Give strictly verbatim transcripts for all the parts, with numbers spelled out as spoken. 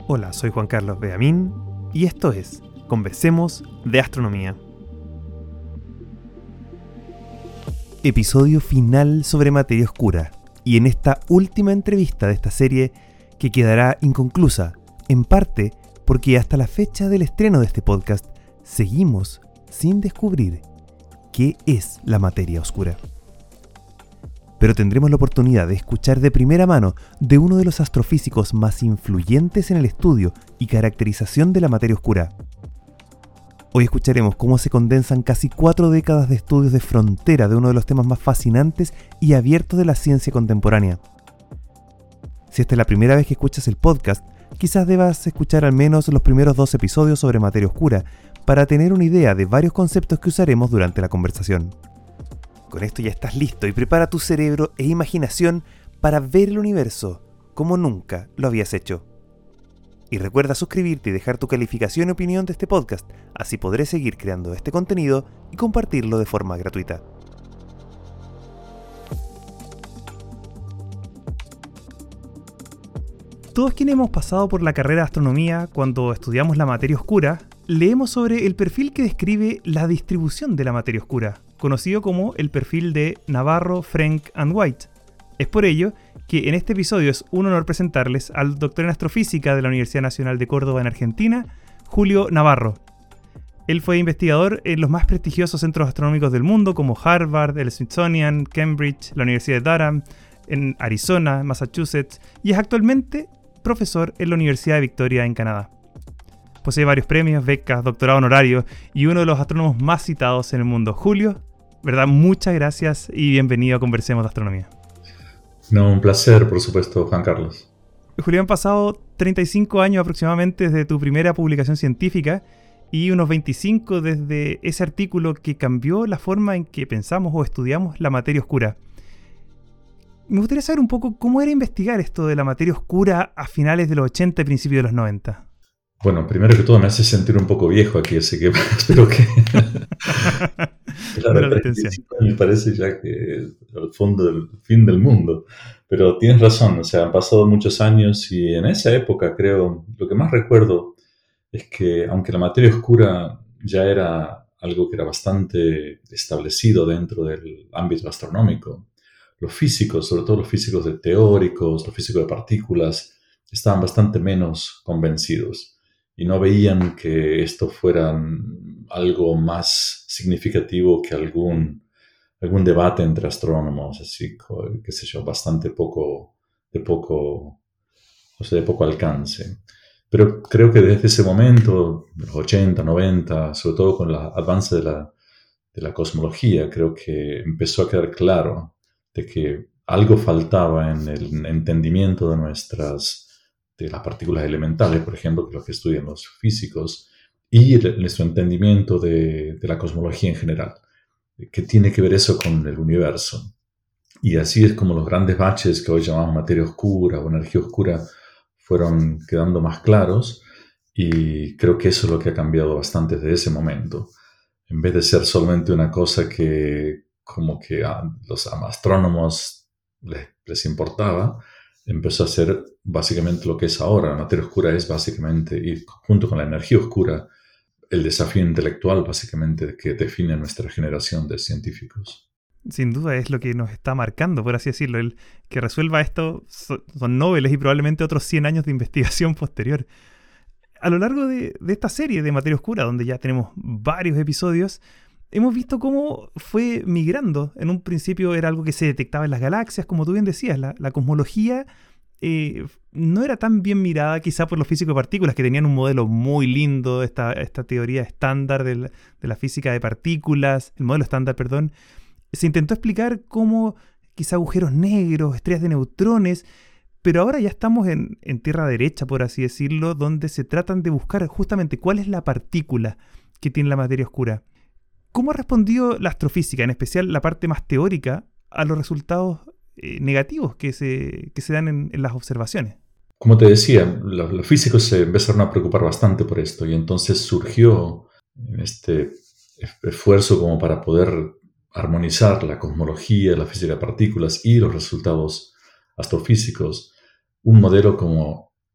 Hola, soy Juan Carlos Beamín y esto es Conversemos de Astronomía. Episodio final sobre materia oscura, y en esta última entrevista de esta serie que quedará inconclusa, en parte porque hasta la fecha del estreno de este podcast seguimos sin descubrir qué es la materia oscura. Pero tendremos la oportunidad de escuchar de primera mano de uno de los astrofísicos más influyentes en el estudio y caracterización de la materia oscura. Hoy escucharemos cómo se condensan casi cuatro décadas de estudios de frontera de uno de los temas más fascinantes y abiertos de la ciencia contemporánea. Si esta es la primera vez que escuchas el podcast, quizás debas escuchar al menos los primeros dos episodios sobre materia oscura para tener una idea de varios conceptos que usaremos durante la conversación. Con esto ya estás listo y prepara tu cerebro e imaginación para ver el universo como nunca lo habías hecho. Y recuerda suscribirte y dejar tu calificación y opinión de este podcast, así podré seguir creando este contenido y compartirlo de forma gratuita. Todos quienes hemos pasado por la carrera de astronomía, cuando estudiamos la materia oscura, leemos sobre el perfil que describe la distribución de la materia oscura, conocido como el perfil de Navarro, Frenk and White. Es por ello que en este episodio es un honor presentarles al doctor en astrofísica de la Universidad Nacional de Córdoba en Argentina, Julio Navarro. Él fue investigador en los más prestigiosos centros astronómicos del mundo como Harvard, el Smithsonian, Cambridge, la Universidad de Durham, en Arizona, Massachusetts, y es actualmente profesor en la Universidad de Victoria en Canadá. Posee varios premios, becas, doctorado honorario y uno de los astrónomos más citados en el mundo. Julio, ¿verdad? Muchas gracias y bienvenido a Conversemos de Astronomía. No, un placer, por supuesto, Juan Carlos. Julio, han pasado treinta y cinco años aproximadamente desde tu primera publicación científica y unos veinticinco desde ese artículo que cambió la forma en que pensamos o estudiamos la materia oscura. Me gustaría saber un poco cómo era investigar esto de la materia oscura a finales de los ochenta y principios de los noventa. Bueno, primero que todo me hace sentir un poco viejo aquí, así que espero que... Claro, treinta y cinco me parece ya que al fondo del fin del mundo. Pero tienes razón, o sea, han pasado muchos años y en esa época creo, lo que más recuerdo es que aunque la materia oscura ya era algo que era bastante establecido dentro del ámbito astronómico, los físicos, sobre todo los físicos de teóricos, los físicos de partículas, estaban bastante menos convencidos y no veían que esto fuera algo más significativo que algún, algún debate entre astrónomos, así, qué sé yo, bastante poco, de poco, o sea, de poco alcance. Pero creo que desde ese momento, los ochenta, noventa, sobre todo con el avance de la, de la cosmología, creo que empezó a quedar claro de que algo faltaba en el entendimiento de nuestras, de las partículas elementales, por ejemplo, que es lo que estudian los físicos, y el, nuestro entendimiento de, de la cosmología en general. ¿Qué tiene que ver eso con el universo? Y así es como los grandes baches que hoy llamamos materia oscura o energía oscura fueron quedando más claros, y creo que eso es lo que ha cambiado bastante desde ese momento. En vez de ser solamente una cosa que como que a los astrónomos les, les importaba, empezó a ser básicamente lo que es ahora. La materia oscura es básicamente, y junto con la energía oscura, el desafío intelectual básicamente que define nuestra generación de científicos. Sin duda es lo que nos está marcando, por así decirlo. El que resuelva esto son, son Nobeles y probablemente otros cien años de investigación posterior. A lo largo de, de esta serie de materia oscura, donde ya tenemos varios episodios, hemos visto cómo fue migrando. En un principio era algo que se detectaba en las galaxias, como tú bien decías. La, la cosmología eh, no era tan bien mirada quizá por los físicos de partículas, que tenían un modelo muy lindo, esta, esta teoría estándar de la, de la física de partículas, el modelo estándar, perdón. Se intentó explicar cómo quizá agujeros negros, estrellas de neutrones, pero ahora ya estamos en, en tierra derecha, por así decirlo, donde se tratan de buscar justamente cuál es la partícula que tiene la materia oscura. ¿Cómo ha respondido la astrofísica, en especial la parte más teórica, a los resultados eh, negativos que se, que se dan en, en las observaciones? Como te decía, los, los físicos se empezaron a preocupar bastante por esto y entonces surgió este esfuerzo como para poder armonizar la cosmología, la física de partículas y los resultados astrofísicos, un modelo como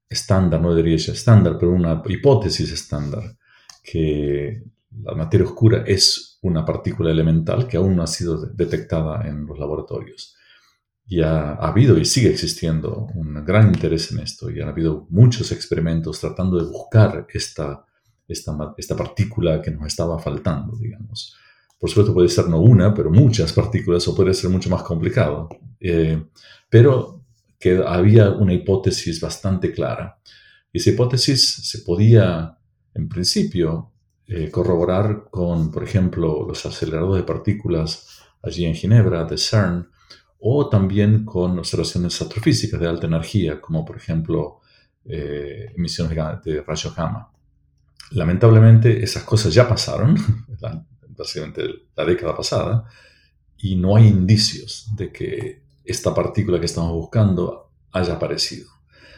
estándar, no diría ya estándar, pero una hipótesis estándar, que la materia oscura es una partícula elemental que aún no ha sido detectada en los laboratorios. Y ha, ha habido y sigue existiendo un gran interés en esto, y ha habido muchos experimentos tratando de buscar esta, esta, esta partícula que nos estaba faltando, digamos. Por supuesto puede ser no una, pero muchas partículas, o puede ser mucho más complicado. Eh, pero que había una hipótesis bastante clara. Y esa hipótesis se podía, en principio, eh, corroborar con, por ejemplo, los aceleradores de partículas allí en Ginebra, de CERN, o también con observaciones astrofísicas de alta energía, como por ejemplo eh, emisiones de rayos gamma. Lamentablemente esas cosas ya pasaron, básicamente la década pasada, y no hay indicios de que esta partícula que estamos buscando haya aparecido.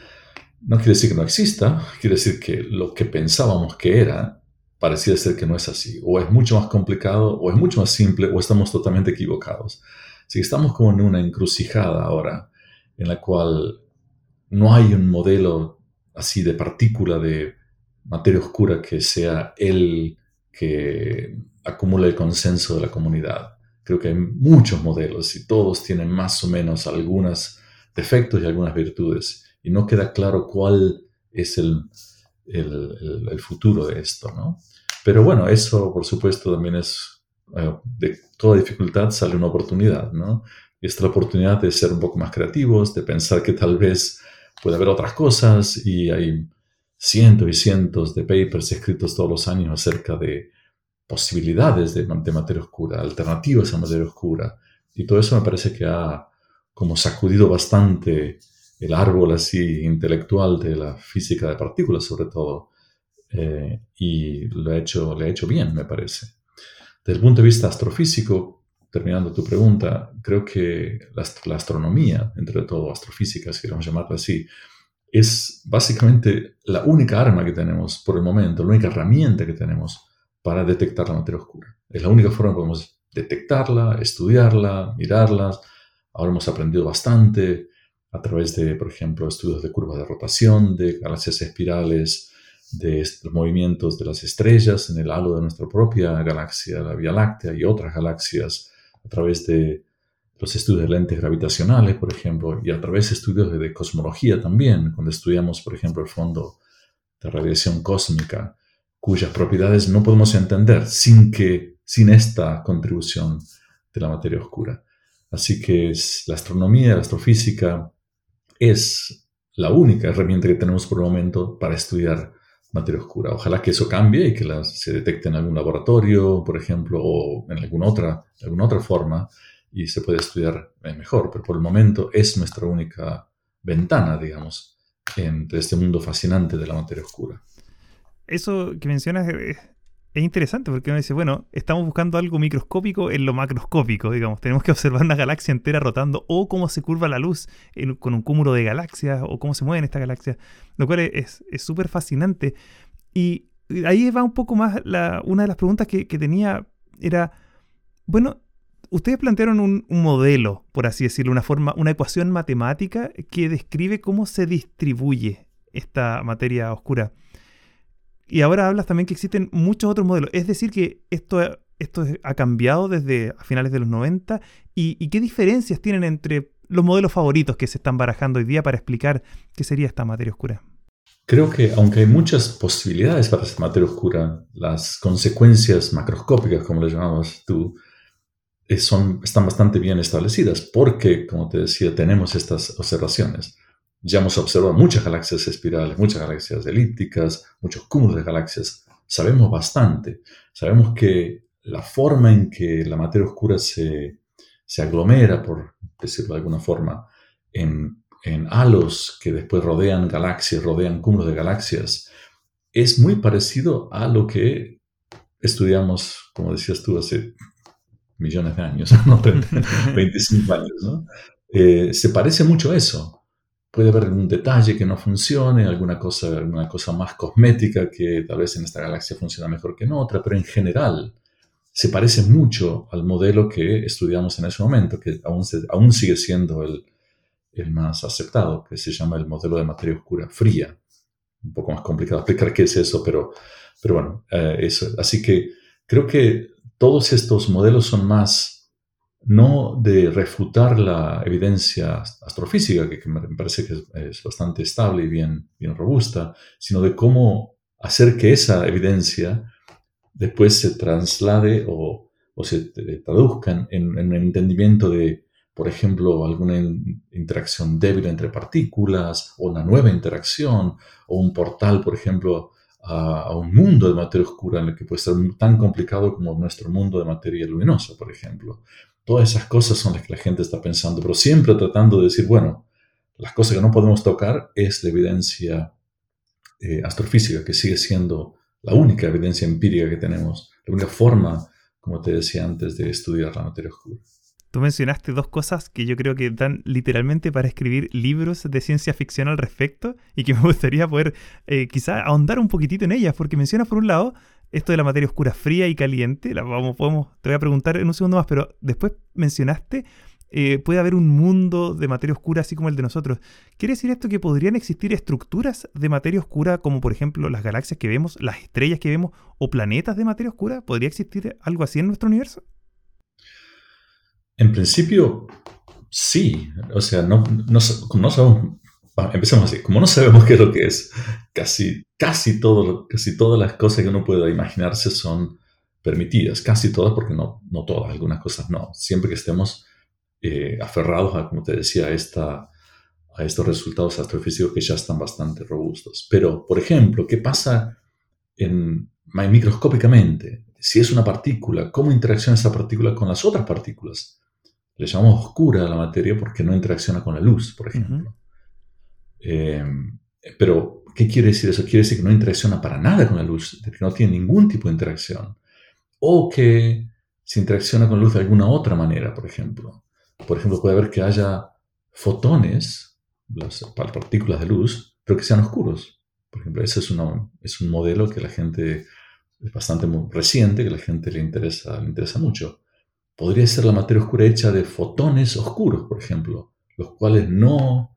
No quiere decir que no exista, quiere decir que lo que pensábamos que era parecía ser que no es así. O es mucho más complicado, o es mucho más simple, o estamos totalmente equivocados. Así que estamos como en una encrucijada ahora, en la cual no hay un modelo así de partícula de materia oscura que sea el que acumula el consenso de la comunidad. Creo que hay muchos modelos y todos tienen más o menos algunos defectos y algunas virtudes. Y no queda claro cuál es el, el, el, el futuro de esto, ¿no? Pero bueno, eso por supuesto también es, eh, de toda dificultad sale una oportunidad, ¿no? Y esta es la oportunidad de ser un poco más creativos, de pensar que tal vez puede haber otras cosas, y hay cientos y cientos de papers escritos todos los años acerca de posibilidades de, de materia oscura, alternativas a materia oscura. Y todo eso me parece que ha como sacudido bastante el árbol así intelectual de la física de partículas, sobre todo, eh, y lo ha hecho, le ha hecho bien, me parece. Desde el punto de vista astrofísico, terminando tu pregunta, creo que la, la astronomía, entre todo astrofísica, si queremos llamarla así, es básicamente la única arma que tenemos por el momento, la única herramienta que tenemos para detectar la materia oscura. Es la única forma que podemos detectarla, estudiarla, mirarla. Ahora hemos aprendido bastante a través de, por ejemplo, estudios de curvas de rotación, de galaxias espirales, de los movimientos de las estrellas en el halo de nuestra propia galaxia, la Vía Láctea, y otras galaxias, a través de los estudios de lentes gravitacionales, por ejemplo, y a través de estudios de, de cosmología también, cuando estudiamos, por ejemplo, el fondo de radiación cósmica, cuyas propiedades no podemos entender sin, que, sin esta contribución de la materia oscura. Así que la astronomía, la astrofísica, es la única herramienta que tenemos por el momento para estudiar materia oscura. Ojalá que eso cambie y que la, se detecte en algún laboratorio, por ejemplo, o en alguna otra, alguna otra forma, y se puede estudiar mejor. Pero por el momento es nuestra única ventana, digamos, entre este mundo fascinante de la materia oscura. Eso que mencionas es, es interesante, porque uno dice, bueno, estamos buscando algo microscópico en lo macroscópico, digamos. Tenemos que observar una galaxia entera rotando, o cómo se curva la luz en, con un cúmulo de galaxias, o cómo se mueven estas galaxias, lo cual es súper fascinante. Y ahí va un poco más, la, una de las preguntas que, que tenía era, bueno, ustedes plantearon un, un modelo, por así decirlo, una forma, una ecuación matemática que describe cómo se distribuye esta materia oscura. Y ahora hablas también que existen muchos otros modelos. Es decir, que esto, esto ha cambiado desde a finales de los noventa. ¿Y, y qué diferencias tienen entre los modelos favoritos que se están barajando hoy día para explicar qué sería esta materia oscura? Creo que aunque hay muchas posibilidades para esta materia oscura, las consecuencias macroscópicas, como le llamabas tú, son, están bastante bien establecidas porque, como te decía, tenemos estas observaciones. Ya hemos observado muchas galaxias espirales, muchas galaxias elípticas, muchos cúmulos de galaxias. Sabemos bastante. Sabemos que la forma en que la materia oscura se, se aglomera, por decirlo de alguna forma, en, en halos que después rodean galaxias, rodean cúmulos de galaxias, es muy parecido a lo que estudiamos, como decías tú, hace millones de años, ¿no? veinticinco años, ¿no? Eh, se parece mucho a eso. Puede haber algún detalle que no funcione, alguna cosa, alguna cosa más cosmética que tal vez en esta galaxia funciona mejor que en otra, pero en general se parece mucho al modelo que estudiamos en ese momento, que aún, se, aún sigue siendo el, el más aceptado, que se llama el modelo de materia oscura fría. Un poco más complicado explicar qué es eso, pero, pero bueno, eh, eso. Así que creo que todos estos modelos son más no de refutar la evidencia astrofísica, que, que me parece que es, es bastante estable y bien, bien robusta, sino de cómo hacer que esa evidencia después se traslade o, o se traduzcan en, en un entendimiento de, por ejemplo, alguna in, interacción débil entre partículas, o una nueva interacción, o un portal, por ejemplo, a, a un mundo de materia oscura, en el que puede ser tan complicado como nuestro mundo de materia luminosa, por ejemplo. Todas esas cosas son las que la gente está pensando, pero siempre tratando de decir, bueno, las cosas que no podemos tocar es la evidencia eh, astrofísica, que sigue siendo la única evidencia empírica que tenemos, la única forma, como te decía antes, de estudiar la materia oscura. Tú mencionaste dos cosas que yo creo que dan literalmente para escribir libros de ciencia ficción al respecto y que me gustaría poder eh, quizá ahondar un poquitito en ellas, porque mencionas por un lado esto de la materia oscura fría y caliente, la vamos, podemos, te voy a preguntar en un segundo más, pero después mencionaste eh, puede haber un mundo de materia oscura así como el de nosotros. ¿Quiere decir esto que podrían existir estructuras de materia oscura como por ejemplo las galaxias que vemos, las estrellas que vemos o planetas de materia oscura? ¿Podría existir algo así en nuestro universo? En principio, sí. O sea, no, no, como no sabemos, bueno, empecemos así, como no sabemos qué es lo que es, casi, casi, todo, casi todas las cosas que uno pueda imaginarse son permitidas, casi todas, porque no, no todas, algunas cosas no. Siempre que estemos eh, aferrados a, como te decía, a, esta, a estos resultados astrofísicos que ya están bastante robustos. Pero, por ejemplo, ¿qué pasa en, microscópicamente? Si es una partícula, ¿cómo interacciona esa partícula con las otras partículas? Le llamamos oscura a la materia porque no interacciona con la luz, por ejemplo. Uh-huh. Eh, pero, ¿qué quiere decir eso? Quiere decir que no interacciona para nada con la luz, que no tiene ningún tipo de interacción. O que se interacciona con la luz de alguna otra manera, por ejemplo. Por ejemplo, puede haber que haya fotones, las partículas de luz, pero que sean oscuros. Por ejemplo, ese es, una, es un modelo que la gente, es bastante muy reciente, que a la gente le interesa, le interesa mucho. Podría ser la materia oscura hecha de fotones oscuros, por ejemplo, los cuales no,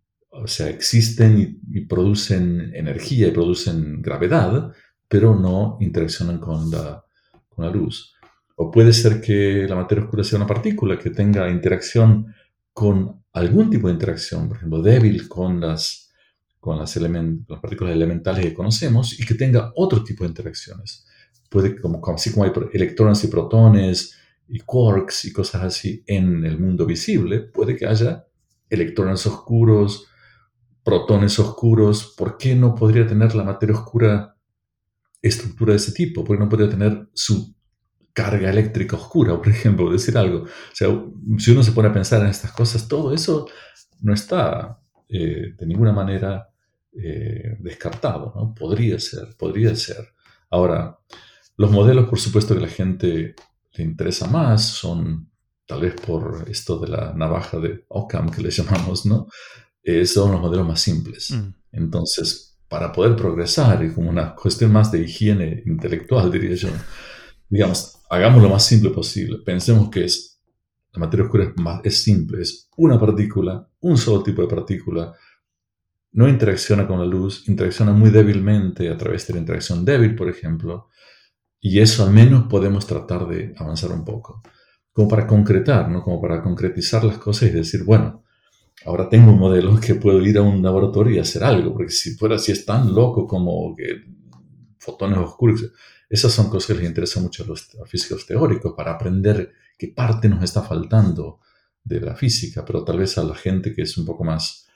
o sea, existen y, y producen energía y producen gravedad, pero no interaccionan con la, con la luz. O puede ser que la materia oscura sea una partícula que tenga interacción con algún tipo de interacción, por ejemplo, débil con las, con las, element, las partículas elementales que conocemos y que tenga otro tipo de interacciones. Puede, como, así como hay electrones y protones, y quarks y cosas así en el mundo visible, puede que haya electrones oscuros, protones oscuros. ¿Por qué no podría tener la materia oscura estructura de ese tipo? ¿Por qué no podría tener su carga eléctrica oscura, por ejemplo, decir algo? O sea, si uno se pone a pensar en estas cosas, todo eso no está eh, de ninguna manera eh, descartado, ¿no? Podría ser, podría ser. Ahora, los modelos, por supuesto, que la gente le interesa más son, tal vez por esto de la navaja de Occam que le llamamos, ¿no? Eh, son los modelos más simples. Mm. Entonces, para poder progresar y como una cuestión más de higiene intelectual, diría yo, digamos, hagamos lo más simple posible. Pensemos que es, la materia oscura es, más, es simple, es una partícula, un solo tipo de partícula, no interacciona con la luz, interacciona muy débilmente a través de la interacción débil, por ejemplo. Y eso al menos podemos tratar de avanzar un poco, como para concretar, ¿no? Como para concretizar las cosas y decir, bueno, ahora tengo un modelo que puedo ir a un laboratorio y hacer algo, porque si fuera así es tan loco como que fotones oscuros, esas son cosas que les interesan mucho a los físicos teóricos, para aprender qué parte nos está faltando de la física, pero tal vez a la gente que es un poco más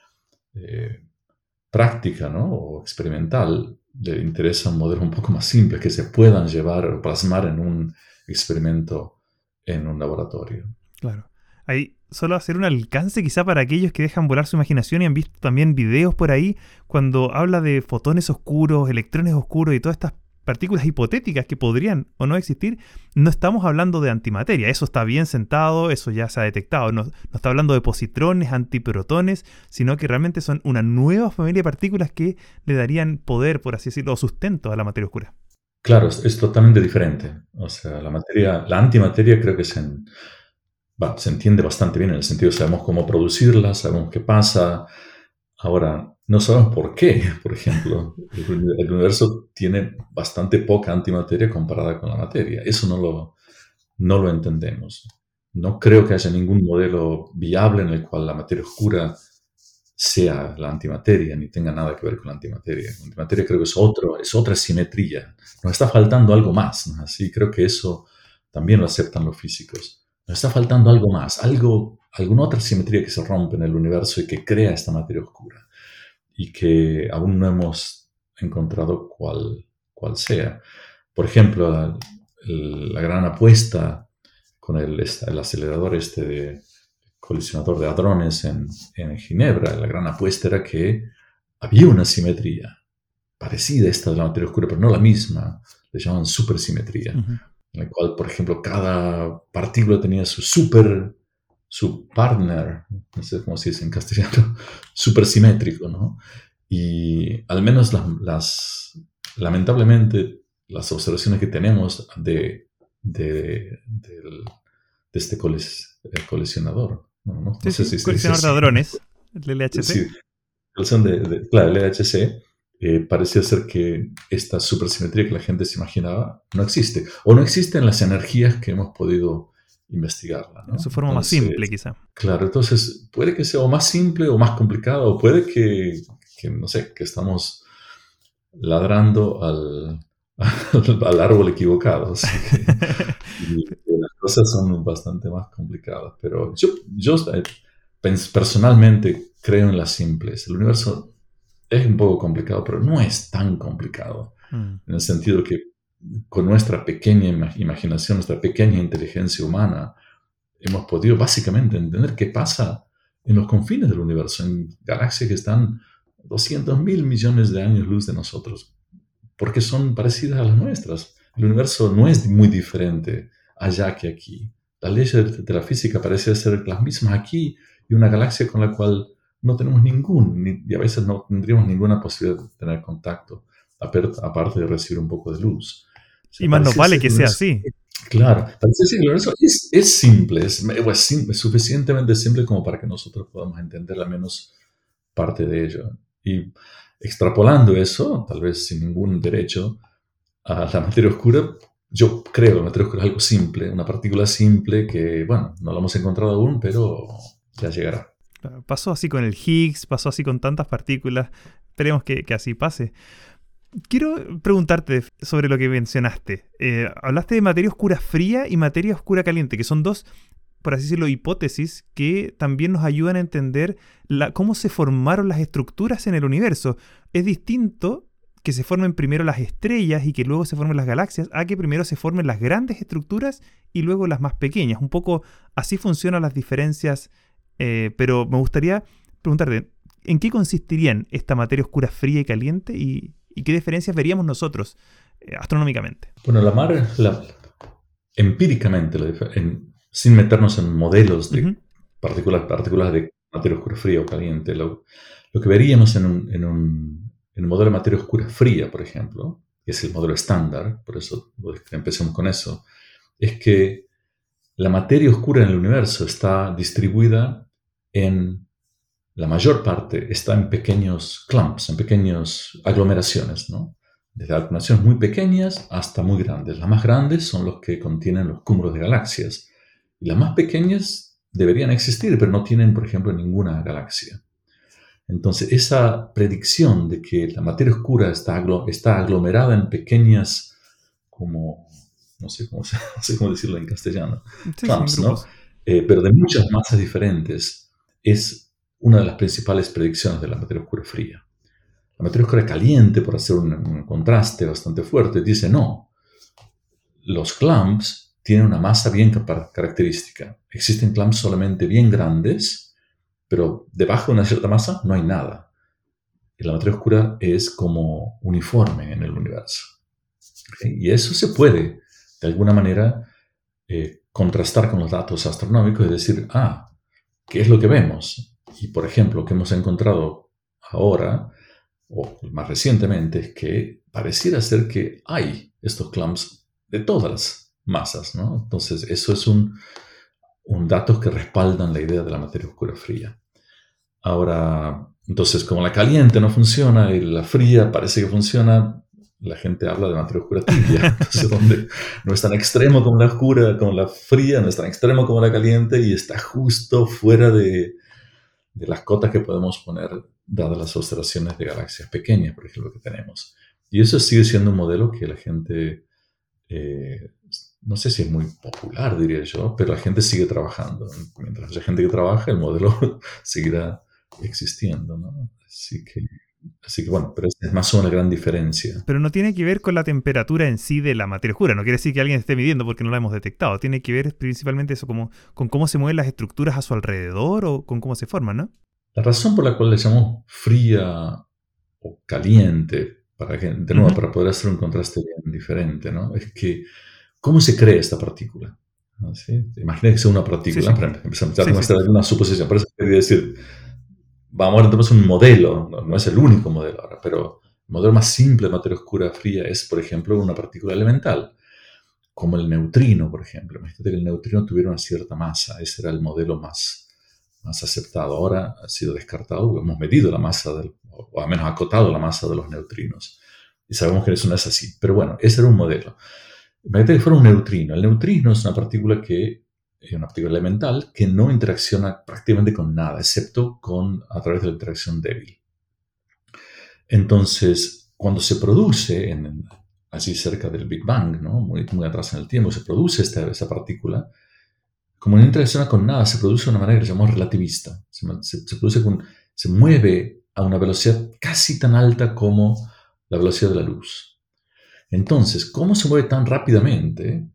eh, práctica, ¿no? O experimental, le interesa un modelo un poco más simple, que se puedan llevar o plasmar en un experimento en un laboratorio. Claro. Ahí solo hacer un alcance quizá para aquellos que dejan volar su imaginación y han visto también videos por ahí cuando habla de fotones oscuros, electrones oscuros y todas estas partículas hipotéticas que podrían o no existir. No estamos hablando de antimateria, eso está bien sentado, eso ya se ha detectado. No, no está hablando de positrones, antiprotones, sino que realmente son una nueva familia de partículas que le darían poder, por así decirlo, o sustento a la materia oscura. Claro, es, es totalmente diferente. O sea, la materia, la antimateria creo que es en, va, se entiende bastante bien en el sentido, sabemos cómo producirla, sabemos qué pasa. Ahora, no sabemos por qué, por ejemplo. El, el universo tiene bastante poca antimateria comparada con la materia. Eso no lo, no lo entendemos. No creo que haya ningún modelo viable en el cual la materia oscura sea la antimateria, ni tenga nada que ver con la antimateria. La antimateria creo que es, otro, es otra simetría. Nos está faltando algo más, ¿no? Así creo que eso también lo aceptan los físicos. Nos está faltando algo más, algo, alguna otra simetría que se rompe en el universo y que crea esta materia oscura. Y que aún no hemos encontrado cuál, cuál sea. Por ejemplo, la, la gran apuesta con el, el acelerador este de colisionador de hadrones en, en Ginebra, la gran apuesta era que había una simetría parecida a esta de la materia oscura, pero no la misma. Le llamaban supersimetría, uh-huh. en la cual, por ejemplo, cada partícula tenía su super, su partner, no sé cómo se dice en castellano, supersimétrico, ¿no? Y al menos las, las lamentablemente, las observaciones que tenemos de, de, de, de este colis, colisionador, no, no, sí, no sé sí, si colisionador de hadrones, el L H C. Sí, colisión de, de, claro, el L H C, eh, parecía ser que esta supersimetría que la gente se imaginaba no existe, o no existen las energías que hemos podido investigarla, ¿no? En su forma entonces, más simple, quizá. Claro, entonces puede que sea o más simple o más complicado, o puede que, que no sé, que estamos ladrando al, al, al árbol equivocado. Así que, y, y las cosas son bastante más complicadas, pero yo, yo personalmente creo en las simples. El universo es un poco complicado, pero no es tan complicado, mm. en el sentido que con nuestra pequeña imaginación, nuestra pequeña inteligencia humana, hemos podido básicamente entender qué pasa en los confines del universo, en galaxias que están doscientos mil millones de años luz de nosotros, porque son parecidas a las nuestras. El universo no es muy diferente allá que aquí. Las leyes de la física parecen ser las mismas aquí y una galaxia con la cual no tenemos ningún, ni, y a veces no tendríamos ninguna posibilidad de tener contacto, aparte de recibir un poco de luz. O sea, y más nos vale que sea así. Claro, parece que el universo es, es simple, es, es, simple, es suficientemente simple como para que nosotros podamos entender al menos parte de ello. Y extrapolando eso, tal vez sin ningún derecho, a la materia oscura, yo creo que la materia oscura es algo simple, una partícula simple que, bueno, no la hemos encontrado aún, pero ya llegará. Pasó así con el Higgs, pasó así con tantas partículas, esperemos que, que así pase. Quiero preguntarte sobre lo que mencionaste. Eh, hablaste de materia oscura fría y materia oscura caliente, que son dos, por así decirlo, hipótesis que también nos ayudan a entender la, cómo se formaron las estructuras en el universo. Es distinto que se formen primero las estrellas y que luego se formen las galaxias, a que primero se formen las grandes estructuras y luego las más pequeñas. Un poco así funcionan las diferencias, eh, pero me gustaría preguntarte, ¿en qué consistirían esta materia oscura fría y caliente y ¿Y qué diferencias veríamos nosotros eh, astronómicamente? Bueno, la mar, la, empíricamente, la, en, sin meternos en modelos de uh-huh. partículas, partículas de materia oscura fría o caliente, lo, lo que veríamos en un, en, un, en un modelo de materia oscura fría, por ejemplo, que es el modelo estándar, por eso empecemos con eso, es que la materia oscura en el universo está distribuida en... La mayor parte está en pequeños clumps, en pequeñas aglomeraciones, ¿no? Desde aglomeraciones muy pequeñas hasta muy grandes. Las más grandes son los que contienen los cúmulos de galaxias. Y las más pequeñas deberían existir, pero no tienen, por ejemplo, ninguna galaxia. Entonces, esa predicción de que la materia oscura está, aglo- está aglomerada en pequeñas, como, no sé cómo, no sé cómo decirlo en castellano, sí, clumps, sí, ¿no? Eh, pero de muchas masas diferentes, es una de las principales predicciones de la materia oscura fría. La materia oscura caliente, por hacer un, un contraste bastante fuerte, dice no. Los clumps tienen una masa bien característica. Existen clumps solamente bien grandes, pero debajo de una cierta masa no hay nada. Y la materia oscura es como uniforme en el universo. ¿Okay? Y eso se puede, de alguna manera, eh, contrastar con los datos astronómicos y decir, ah, ¿qué es lo que vemos? Y, por ejemplo, lo que hemos encontrado ahora, o más recientemente, es que pareciera ser que hay estos clumps de todas las masas, ¿no? Entonces, eso es un, un datos que respaldan la idea de la materia oscura fría. Ahora, entonces, como la caliente no funciona y la fría parece que funciona, la gente habla de materia oscura tibia. Entonces, donde no es tan extremo como la oscura, como la fría, no es tan extremo como la caliente y está justo fuera de, de las cotas que podemos poner dadas las observaciones de galaxias pequeñas, por ejemplo, que tenemos. Y eso sigue siendo un modelo que la gente, eh, no sé si es muy popular, diría yo, pero la gente sigue trabajando. Mientras haya gente que trabaja, el modelo seguirá existiendo, ¿no? Así que, así que bueno, pero es más una gran diferencia. Pero no tiene que ver con la temperatura en sí de la materia oscura. No quiere decir que alguien esté midiendo porque no la hemos detectado. Tiene que ver principalmente eso, como con cómo se mueven las estructuras a su alrededor o con cómo se forman, ¿no? La razón por la cual le llamamos fría o caliente, para que, de nuevo, uh-huh. para poder hacer un contraste bien diferente, ¿no? Es que, ¿cómo se crea esta partícula? ¿Sí? Imagina que sea una partícula, sí, sí. Para empezar a sí, muestrar sí. una suposición. Por eso quería decir, vamos a ver entonces un modelo, no, no es el único modelo ahora, pero el modelo más simple de materia oscura fría es, por ejemplo, una partícula elemental, como el neutrino, por ejemplo. Imagínate que el neutrino tuviera una cierta masa, ese era el modelo más, más aceptado. Ahora ha sido descartado, hemos medido la masa, del, o al menos acotado la masa de los neutrinos, y sabemos que eso no es así. Pero bueno, ese era un modelo. Imagínate que fuera un neutrino. El neutrino es una partícula que es una partícula elemental que no interacciona prácticamente con nada, excepto con, a través de la interacción débil. Entonces, cuando se produce, en, así cerca del Big Bang, ¿no? muy, muy atrás en el tiempo, se produce esta, esa partícula, como no interacciona con nada, se produce de una manera que llamamos relativista. Se, se, se, produce con, se mueve a una velocidad casi tan alta como la velocidad de la luz. Entonces, ¿cómo se mueve tan rápidamente?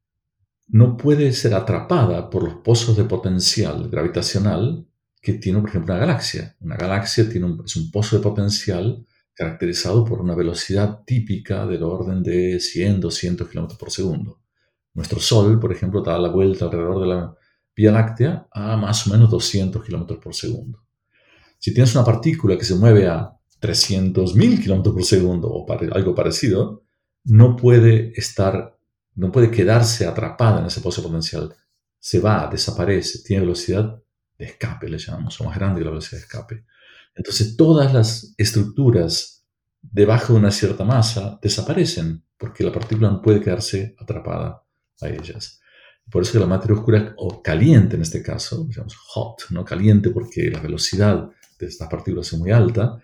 No puede ser atrapada por los pozos de potencial gravitacional que tiene, por ejemplo, una galaxia. Una galaxia tiene un, es un pozo de potencial caracterizado por una velocidad típica del orden de cien, doscientos kilómetros por segundo. Nuestro Sol, por ejemplo, da la vuelta alrededor de la Vía Láctea a más o menos doscientos kilómetros por segundo. Si tienes una partícula que se mueve a trescientos mil kilómetros por segundo o pare, algo parecido, no puede estar... no puede quedarse atrapada en ese pozo potencial. Se va, desaparece, tiene velocidad de escape, le llamamos, o más grande que la velocidad de escape. Entonces, todas las estructuras debajo de una cierta masa desaparecen, porque la partícula no puede quedarse atrapada a ellas. Por eso que la materia oscura, o caliente en este caso, llamamos hot, ¿no? Caliente porque la velocidad de estas partículas es muy alta,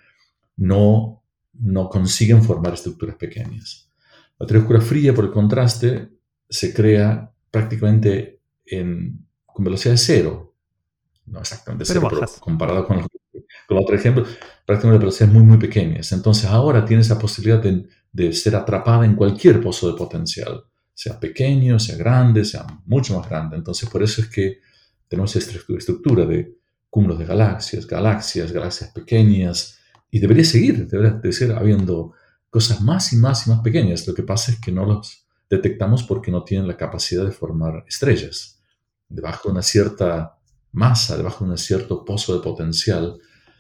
no, no consiguen formar estructuras pequeñas. La materia oscura fría, por el contraste, se crea prácticamente en, con velocidad de cero. No exactamente cero, pero, pero comparado con, con otro ejemplo, prácticamente velocidades muy, muy pequeñas. Entonces ahora tiene esa posibilidad de, de ser atrapada en cualquier pozo de potencial, sea pequeño, sea grande, sea mucho más grande. Entonces por eso es que tenemos esta estructura de cúmulos de galaxias, galaxias, galaxias pequeñas, y debería seguir, debería seguir habiendo cosas más y más y más pequeñas. Lo que pasa es que no los detectamos porque no tienen la capacidad de formar estrellas. Debajo de una cierta masa, debajo de un cierto pozo de potencial,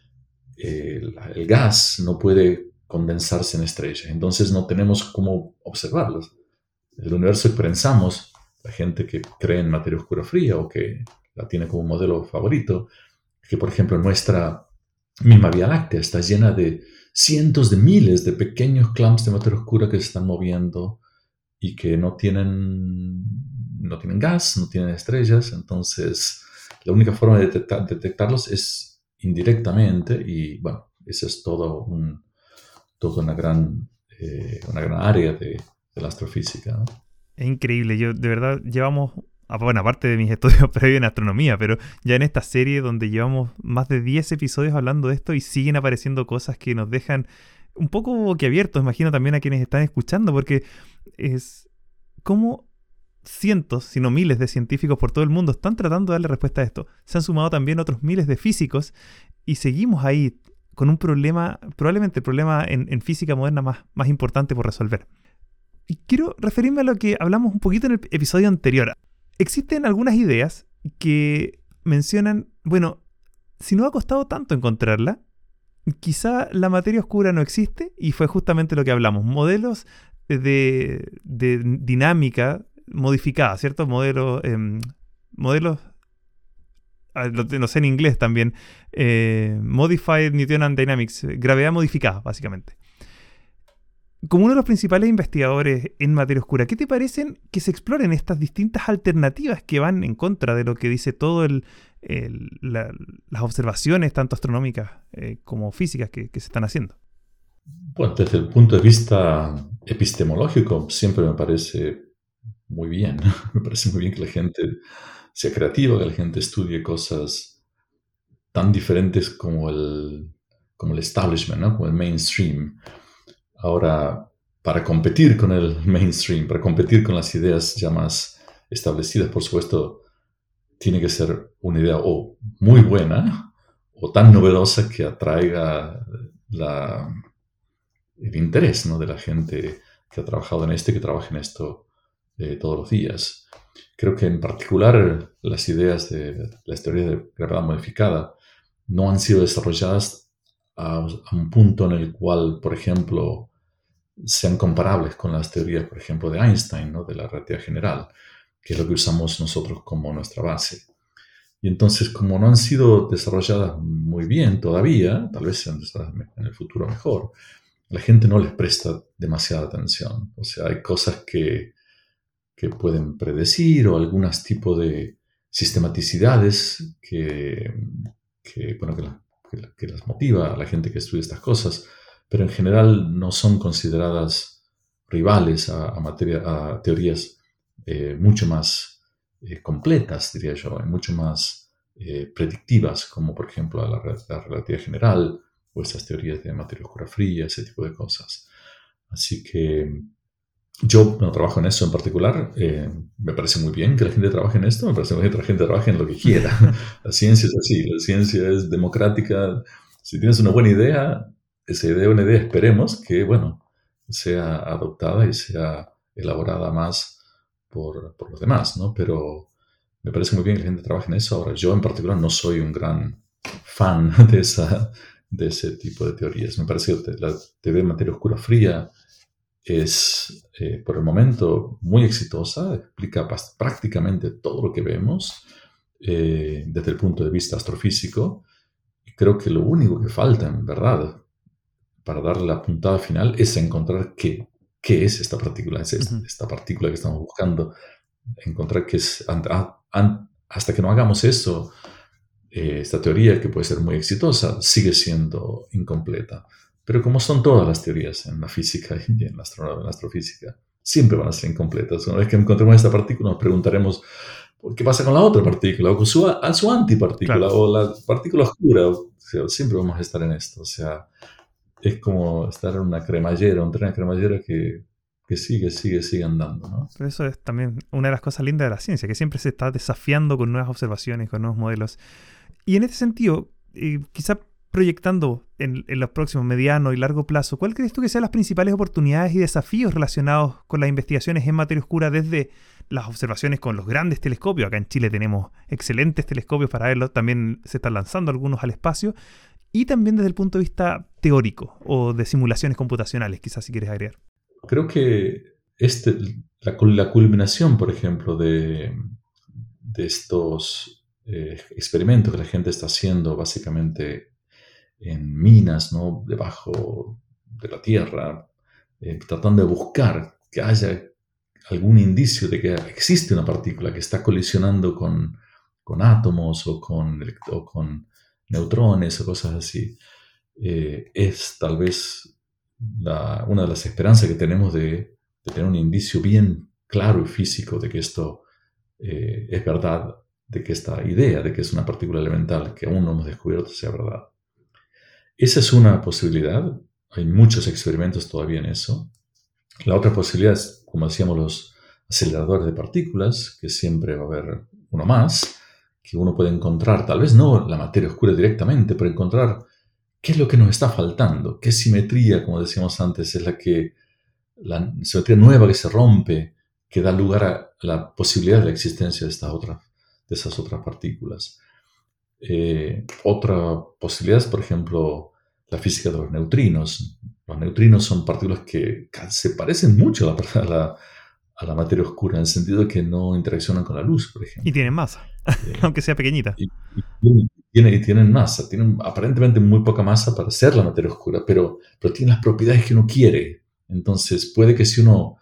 eh, el, el gas no puede condensarse en estrellas. Entonces no tenemos cómo observarlos. El universo que pensamos, la gente que cree en materia oscura fría o que la tiene como modelo favorito, que por ejemplo nuestra misma Vía Láctea está llena de cientos de miles de pequeños clumps de materia oscura que se están moviendo y que no tienen, no tienen gas, no tienen estrellas. Entonces, la única forma de detectar, detectarlos es indirectamente y, bueno, eso es todo un, toda una gran, eh, una gran área de, de la astrofísica, ¿no? Es increíble. Yo, de verdad, llevamos... Bueno, aparte de mis estudios previos en astronomía, pero ya en esta serie donde llevamos más de diez episodios hablando de esto y siguen apareciendo cosas que nos dejan un poco boquiabiertos, imagino también a quienes están escuchando, porque es como cientos, si no miles de científicos por todo el mundo están tratando de darle respuesta a esto. Se han sumado también otros miles de físicos y seguimos ahí con un problema, probablemente el problema en, en física moderna más, más importante por resolver. Y quiero referirme a lo que hablamos un poquito en el episodio anterior. Existen algunas ideas que mencionan, bueno, si no ha costado tanto encontrarla, quizá la materia oscura no existe y fue justamente lo que hablamos. Modelos de, de dinámica modificada, ¿cierto? Modelos, eh, modelos no sé en inglés también, eh, Modified Newtonian Dynamics, gravedad modificada, básicamente. Como uno de los principales investigadores en materia oscura, ¿qué te parecen que se exploren estas distintas alternativas que van en contra de lo que dice todo el, el, la, las observaciones, tanto astronómicas eh, como físicas, que, que se están haciendo? Bueno, desde el punto de vista epistemológico, siempre me parece muy bien. Me parece muy bien que la gente sea creativa, que la gente estudie cosas tan diferentes como el, como el establishment, ¿no? Como el mainstream. Ahora, para competir con el mainstream, para competir con las ideas ya más establecidas, por supuesto, tiene que ser una idea o muy buena o tan novedosa que atraiga la, el interés, ¿no?, de la gente que ha trabajado en esto y que trabaja en esto eh, todos los días. Creo que en particular las ideas de las teorías de gravedad modificada no han sido desarrolladas a, a un punto en el cual, por ejemplo, sean comparables con las teorías, por ejemplo, de Einstein, ¿no?, de la relatividad general, que es lo que usamos nosotros como nuestra base. Y entonces, como no han sido desarrolladas muy bien todavía, tal vez sean desarrolladas en el futuro mejor, la gente no les presta demasiada atención. O sea, hay cosas que, que pueden predecir o algunos tipos de sistematicidades que, que, bueno, que, la, que, que las motiva a la gente que estudia estas cosas, pero en general no son consideradas rivales a, a, materia, a teorías eh, mucho más eh, completas, diría yo, mucho más eh, predictivas, como por ejemplo la, la relatividad general o esas teorías de materia oscura fría, ese tipo de cosas. Así que yo no trabajo en eso en particular. Eh, me parece muy bien que la gente trabaje en esto, me parece muy bien que la gente trabaje en lo que quiera. La ciencia es así, la ciencia es democrática. Si tienes una buena idea, esa idea, una idea, esperemos que, bueno, sea adoptada y sea elaborada más por, por los demás, ¿no? Pero me parece muy bien que la gente trabaje en eso. Ahora, yo en particular no soy un gran fan de, esa, de ese tipo de teorías. Me parece que la teoría de materia oscura fría es, eh, por el momento, muy exitosa, explica prácticamente todo lo que vemos eh, desde el punto de vista astrofísico. Y creo que lo único que falta, en verdad, para darle la puntada final es encontrar qué, qué es esta partícula, es esta, uh-huh. esta partícula que estamos buscando, encontrar qué es. Hasta que no hagamos eso, eh, esta teoría, que puede ser muy exitosa, sigue siendo incompleta. Pero como son todas las teorías en la física y en la, astro, en la astrofísica, siempre van a ser incompletas. Una vez que encontremos esta partícula, nos preguntaremos qué pasa con la otra partícula, o con su, a su antipartícula, claro, o la partícula oscura. O sea, siempre vamos a estar en esto. O sea, es como estar en una cremallera, un tren de cremallera que, que sigue, sigue, sigue andando, ¿no? Pero eso es también una de las cosas lindas de la ciencia, que siempre se está desafiando con nuevas observaciones, con nuevos modelos. Y en este sentido, eh, quizá proyectando en, en los próximos mediano y largo plazo, ¿cuál crees tú que sean las principales oportunidades y desafíos relacionados con las investigaciones en materia oscura desde las observaciones con los grandes telescopios? Acá en Chile tenemos excelentes telescopios para verlo, también se están lanzando algunos al espacio, y también desde el punto de vista teórico o de simulaciones computacionales, quizás si quieres agregar. Creo que este, la, la culminación, por ejemplo, de, de estos eh, experimentos que la gente está haciendo básicamente en minas, ¿no?, debajo de la tierra, eh, tratando de buscar que haya algún indicio de que existe una partícula que está colisionando con, con átomos o con, o con neutrones o cosas así, eh, es tal vez la, una de las esperanzas que tenemos de, de tener un indicio bien claro y físico de que esto eh, es verdad, de que esta idea de que es una partícula elemental que aún no hemos descubierto sea verdad. Esa es una posibilidad. Hay muchos experimentos todavía en eso. La otra posibilidad es, como decíamos, los aceleradores de partículas, que siempre va a haber uno más, que uno puede encontrar, tal vez no la materia oscura directamente, pero encontrar qué es lo que nos está faltando, qué simetría, como decíamos antes, es la que, la simetría nueva que se rompe, que da lugar a la posibilidad de la existencia de, estas otras, de esas otras partículas. Eh, otra posibilidad es, por ejemplo, la física de los neutrinos. Los neutrinos son partículas que se parecen mucho a la, a la, a la materia oscura, en el sentido de que no interaccionan con la luz, por ejemplo. Y tienen masa, Eh, aunque sea pequeñita. y, y tienen, tienen- y tienen masa, tienen aparentemente muy poca masa para ser la materia oscura, pero, pero tienen las propiedades que uno quiere. Entonces puede que si uno...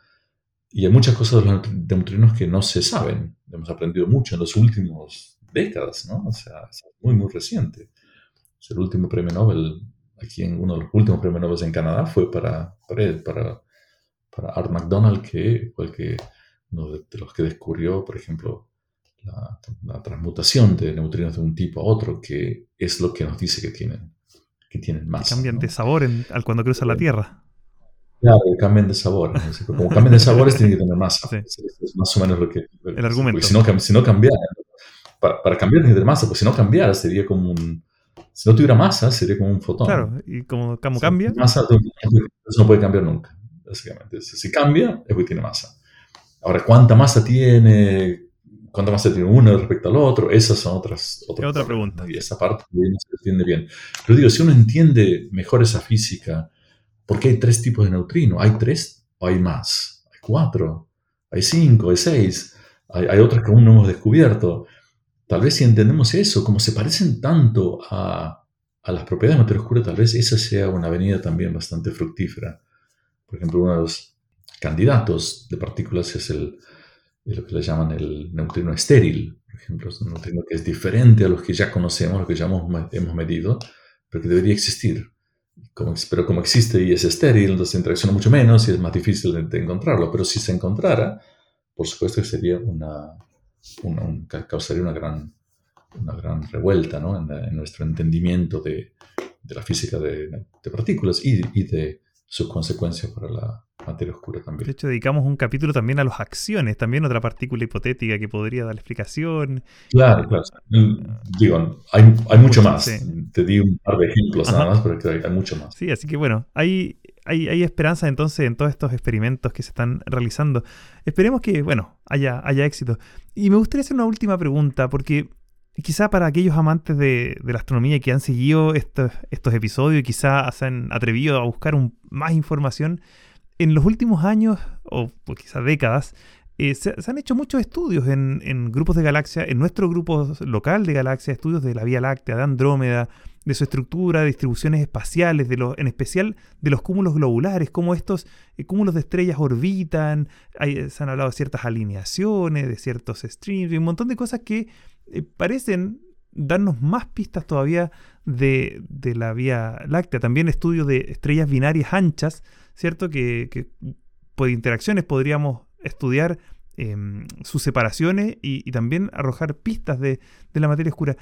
Y hay muchas cosas de los neutrinos que no se saben. Hemos aprendido mucho en los últimos décadas, ¿no? O sea, es muy, muy reciente. O sea, el último premio Nobel, aquí en uno de los últimos premios Nobel en Canadá, fue para, para, él, para, para Art McDonald, que fue el que, uno de, de los que descubrió, por ejemplo, la, la transmutación de neutrinos de un tipo a otro, que es lo que nos dice que tienen, que tienen Que masa, cambian de ¿no? sabor en- al cuando cruzan la Eh, Tierra. Claro, que cambien de sabor. ¿No? Así que como cambian de sabores, tienen que tener masa. Sí, Es, es más o menos lo que... el Porque si argumento. no, cam- si no cambiara, para, para cambiar tiene que tener masa, porque si no cambiara sería como un... Si no tuviera masa, sería como un fotón. Claro, y como, como Si no cambia, tiene masa, eso no puede cambiar nunca, básicamente. Si cambia, es porque tiene masa. Ahora, ¿cuánta masa tiene? ¿Cuánta masa tiene uno respecto al otro? Esas son otras, es otros otra problemas, pregunta. ¿no? Y esa parte no se entiende bien. Pero digo, si uno entiende mejor esa física, ¿por qué hay tres tipos de neutrino? ¿Hay tres o hay más? ¿Hay cuatro? ¿Hay cinco? ¿Hay seis? Hay, hay otras que aún no hemos descubierto. Tal vez si entendemos eso, como se parecen tanto a, a las propiedades de materia oscura, tal vez esa sea una avenida también bastante fructífera. Por ejemplo, uno de los candidatos de partículas es el, es lo que le llaman el neutrino estéril. Por ejemplo, es un neutrino que es diferente a los que ya conocemos, los que ya hemos, hemos medido, pero que debería existir. Como, pero como existe y es estéril, entonces interacciona mucho menos y es más difícil de, de encontrarlo. Pero si se encontrara, por supuesto que sería una, una un, causaría una gran, una gran revuelta, ¿no? en, la, en nuestro entendimiento de, de la física de, de partículas y, y de sus consecuencias para la materia oscura también. De hecho, dedicamos un capítulo también a las acciones, también otra partícula hipotética que podría dar explicación. Claro, claro. Digo, hay, hay mucho más. Sí. Te di un par de ejemplos Ajá. nada más, pero hay, hay mucho más. Sí, así que bueno, hay, hay, hay esperanza entonces en todos estos experimentos que se están realizando. Esperemos que, bueno, haya, haya éxito. Y me gustaría hacer una última pregunta, porque quizá para aquellos amantes de, de la astronomía que han seguido estos, estos episodios y quizá se han atrevido a buscar un, más información, en los últimos años, o pues quizá décadas, eh, se, se han hecho muchos estudios en, en grupos de galaxias, en nuestro grupo local de galaxias, estudios de la Vía Láctea, de Andrómeda, de su estructura, distribuciones espaciales, de los, en especial de los cúmulos globulares, cómo estos eh, cúmulos de estrellas orbitan. Hay, se han hablado de ciertas alineaciones, de ciertos streams, y un montón de cosas que eh, parecen darnos más pistas todavía de, de la Vía Láctea. También estudios de estrellas binarias anchas, ¿cierto? Que, que por interacciones podríamos estudiar eh, sus separaciones y, y también arrojar pistas de, de la materia oscura.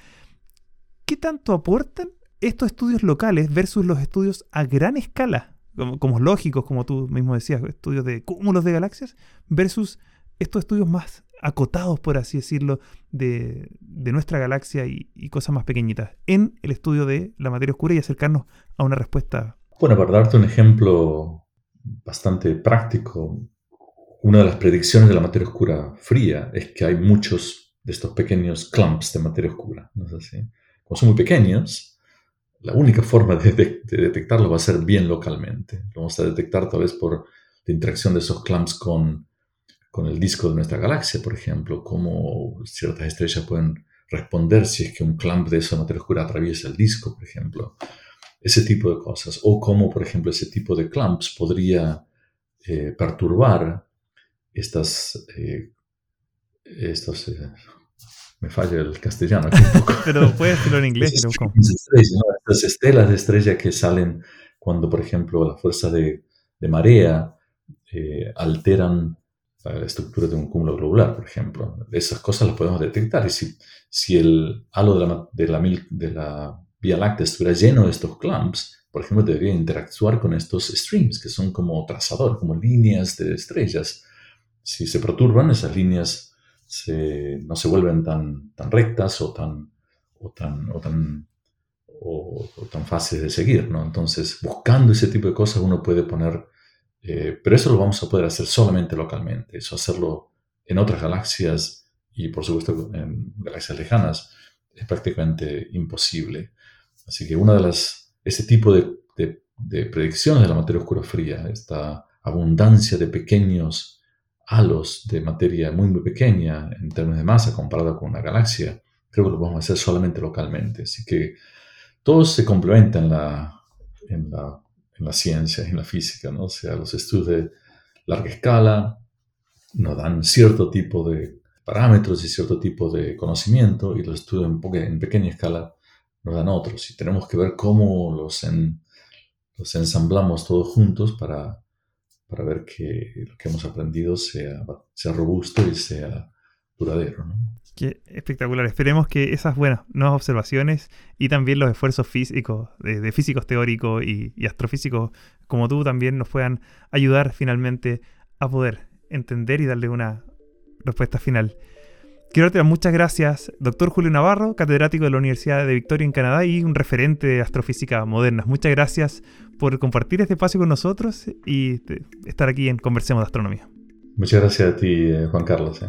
¿Qué tanto aportan estos estudios locales versus los estudios a gran escala, como, como lógicos, como tú mismo decías, estudios de cúmulos de galaxias, versus estos estudios más acotados, por así decirlo, de, de nuestra galaxia y, y cosas más pequeñitas, en el estudio de la materia oscura y acercarnos a una respuesta? Bueno, para darte un ejemplo bastante práctico, una de las predicciones de la materia oscura fría es que hay muchos de estos pequeños clumps de materia oscura, ¿no es así? Como son muy pequeños, la única forma de, de, de detectarlo va a ser bien localmente. Lo vamos a detectar tal vez por la interacción de esos clumps con, con el disco de nuestra galaxia, por ejemplo, cómo ciertas estrellas pueden responder si es que un clump de esa materia oscura atraviesa el disco, por ejemplo. Ese tipo de cosas. O cómo, por ejemplo, ese tipo de clumps podría eh, perturbar estas... Eh, estos... Eh, me falla el castellano aquí un poco. Pero puedes hacerlo en inglés y lo buscamos. Estrellas, ¿no? Estas estelas de estrella que salen cuando, por ejemplo, la fuerza de, de marea eh, alteran la estructura de un cúmulo globular, por ejemplo. Esas cosas las podemos detectar. Y si, si el halo de la, de, la, de la Vía Láctea estuviera lleno de estos clumps, por ejemplo, debería interactuar con estos streams, que son como trazadores, como líneas de estrellas. Si se perturban, esas líneas Se, no se vuelven tan, tan rectas o tan, o tan, o tan, o, o tan fáciles de seguir, ¿no? Entonces, buscando ese tipo de cosas uno puede poner, eh, pero eso lo vamos a poder hacer solamente localmente, eso hacerlo en otras galaxias y por supuesto en galaxias lejanas es prácticamente imposible. Así que una de las, ese tipo de, de, de predicciones de la materia oscura fría, esta abundancia de pequeños halos de materia muy, muy pequeña en términos de masa comparado con una galaxia, creo que lo podemos hacer solamente localmente. Así que todo se complementa en la, en la, en la ciencia, en la física, ¿no? O sea, los estudios de larga escala nos dan cierto tipo de parámetros y cierto tipo de conocimiento, y los estudios en, en pequeña escala nos dan otros. Y tenemos que ver cómo los, en, los ensamblamos todos juntos para, para ver que lo que hemos aprendido sea, sea robusto y sea duradero, ¿no? Qué espectacular. Esperemos que esas buenas nuevas observaciones y también los esfuerzos físicos, de, de físicos teóricos y, y astrofísicos como tú también nos puedan ayudar finalmente a poder entender y darle una respuesta final. Quiero darte las muchas gracias, doctor Julio Navarro, catedrático de la Universidad de Victoria en Canadá y un referente de astrofísica moderna. Muchas gracias por compartir este espacio con nosotros y estar aquí en Conversemos de Astronomía. Muchas gracias a ti, Juan Carlos. ¿eh?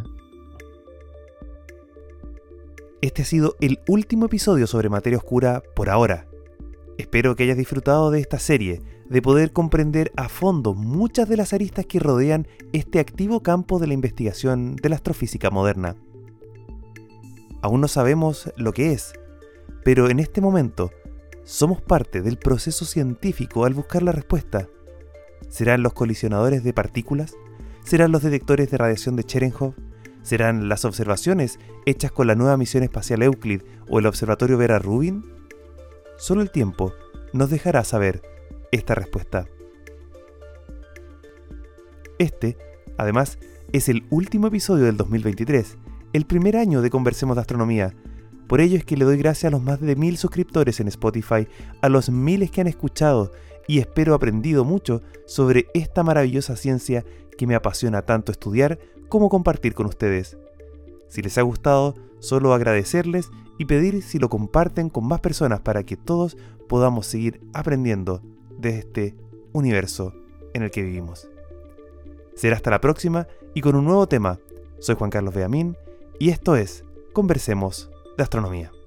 Este ha sido el último episodio sobre materia oscura por ahora. Espero que hayas disfrutado de esta serie, de poder comprender a fondo muchas de las aristas que rodean este activo campo de la investigación de la astrofísica moderna. Aún no sabemos lo que es, pero en este momento somos parte del proceso científico al buscar la respuesta. ¿Serán los colisionadores de partículas? ¿Serán los detectores de radiación de Cherenkov? ¿Serán las observaciones hechas con la nueva misión espacial Euclid o el observatorio Vera Rubin? Solo el tiempo nos dejará saber esta respuesta. Este, además, es el último episodio del dos mil veintitrés, el primer año de Conversemos de Astronomía. Por ello es que le doy gracias a los más de mil suscriptores en Spotify, a los miles que han escuchado, y espero aprendido mucho sobre esta maravillosa ciencia que me apasiona tanto estudiar como compartir con ustedes. Si les ha gustado, solo agradecerles y pedir si lo comparten con más personas para que todos podamos seguir aprendiendo de este universo en el que vivimos. Será hasta la próxima y con un nuevo tema. Soy Juan Carlos Beamín y esto es Conversemos de Astronomía.